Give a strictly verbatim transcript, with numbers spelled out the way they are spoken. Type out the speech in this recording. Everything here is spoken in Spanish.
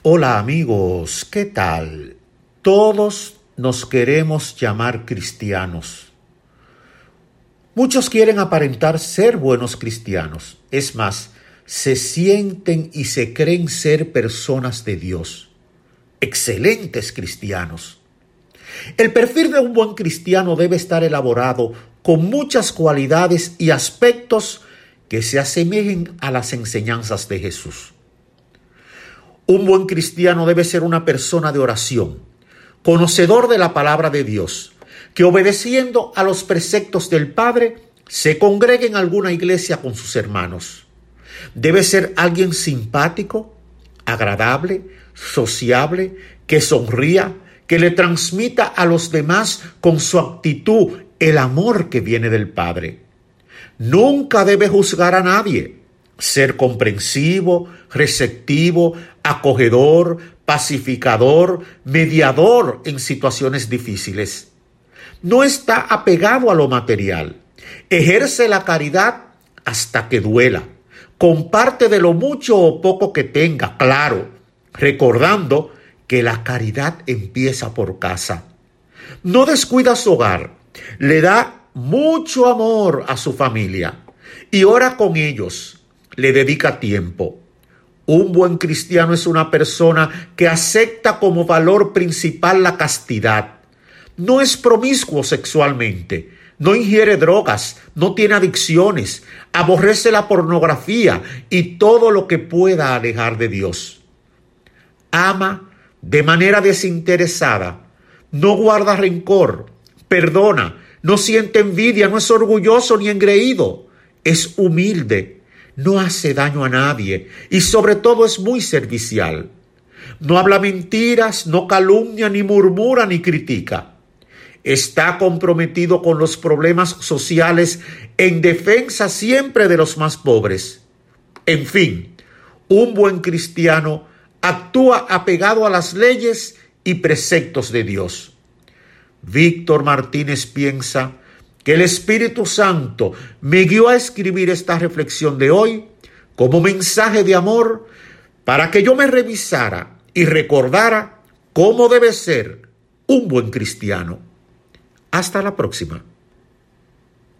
Hola amigos, ¿qué tal? Todos nos queremos llamar cristianos. Muchos quieren aparentar ser buenos cristianos. Es más, se sienten y se creen ser personas de Dios. Excelentes cristianos. El perfil de un buen cristiano debe estar elaborado con muchas cualidades y aspectos que se asemejen a las enseñanzas de Jesús. Un buen cristiano debe ser una persona de oración, conocedor de la palabra de Dios, que obedeciendo a los preceptos del Padre, se congregue en alguna iglesia con sus hermanos. Debe ser alguien simpático, agradable, sociable, que sonría, que le transmita a los demás con su actitud el amor que viene del Padre. Nunca debe juzgar a nadie. Ser comprensivo, receptivo, acogedor, pacificador, mediador en situaciones difíciles. No está apegado a lo material. Ejerce la caridad hasta que duela. Comparte de lo mucho o poco que tenga, claro, recordando que la caridad empieza por casa. No descuida su hogar. Le da mucho amor a su familia y ora con ellos. Le dedica tiempo. Un buen cristiano es una persona que acepta como valor principal la castidad. No es promiscuo sexualmente, no ingiere drogas, no tiene adicciones, aborrece la pornografía y todo lo que pueda alejar de Dios. Ama de manera desinteresada, no guarda rencor, perdona, no siente envidia, no es orgulloso ni engreído, es humilde. No hace daño a nadie y sobre todo es muy servicial. No habla mentiras, no calumnia, ni murmura, ni critica. Está comprometido con los problemas sociales en defensa siempre de los más pobres. En fin, un buen cristiano actúa apegado a las leyes y preceptos de Dios. Víctor Martínez piensa que el Espíritu Santo me guió a escribir esta reflexión de hoy como mensaje de amor para que yo me revisara y recordara cómo debe ser un buen cristiano. Hasta la próxima.